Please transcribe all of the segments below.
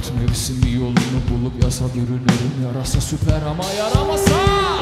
Dört mevsimi yolunu bulup yasa bürünürüm. Yarasa süper ama yaramasa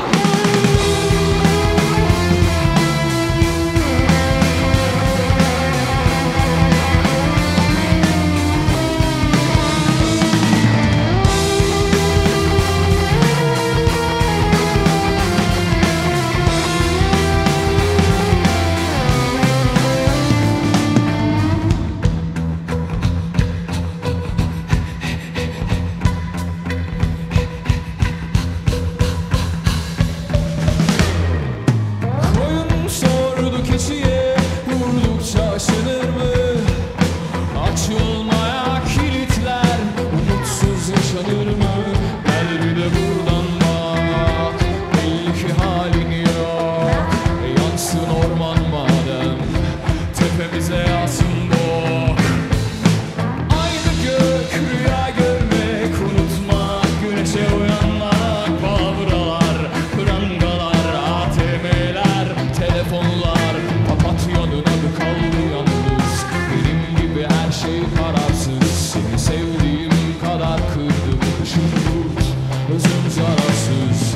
keçiye vurdukça aşınır mı? Açılmaya kilitler umutsuz yaşanır mı? Gel bir de buradan bak, belli ki halin yok. Yansın orman madem, tepemize yağsın bok. Aynı gök, rüya görmek, unutmak, güneşe uyanmak. Palavralar, prangalar, ATM'ler, telefonlar. Papatya'nın adı kaldı yalnız. Benim gibi her şey kararsız. Seni sevdiğim kadar kırdım. Dışım kurt, özüm zararsız.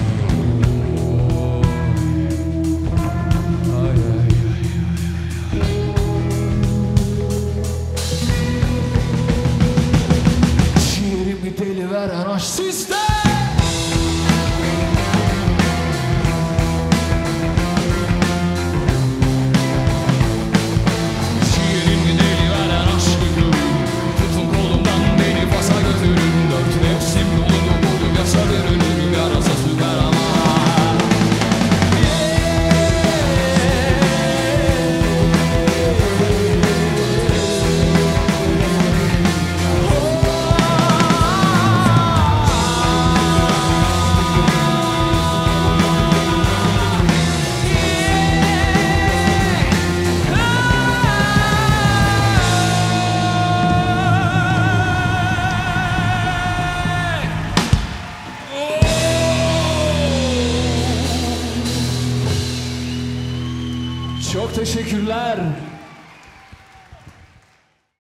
Ay ay ay ay. Ciğerimi deli veren aşk sizde. Çok teşekkürler.